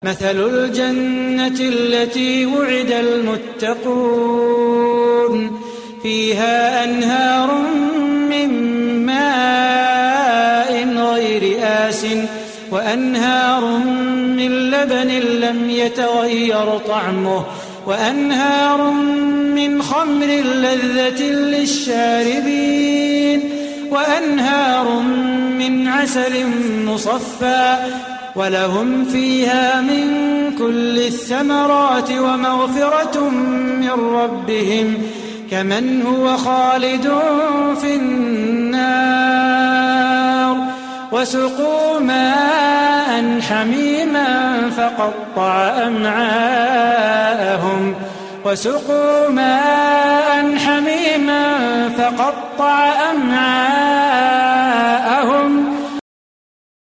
مثل الجنة التي وعد المتقون فيها أنهار من ماء غير آسٍ وأنهار من لبن لم يتغير طعمه وأنهار من خمر لذة للشاربين وأنهار من عسل مصفى ولهم فيها من كل الثمرات ومغفرة من ربهم كمن هو خالد في النار وسقوا ماء حميما فقطع أمعاءهم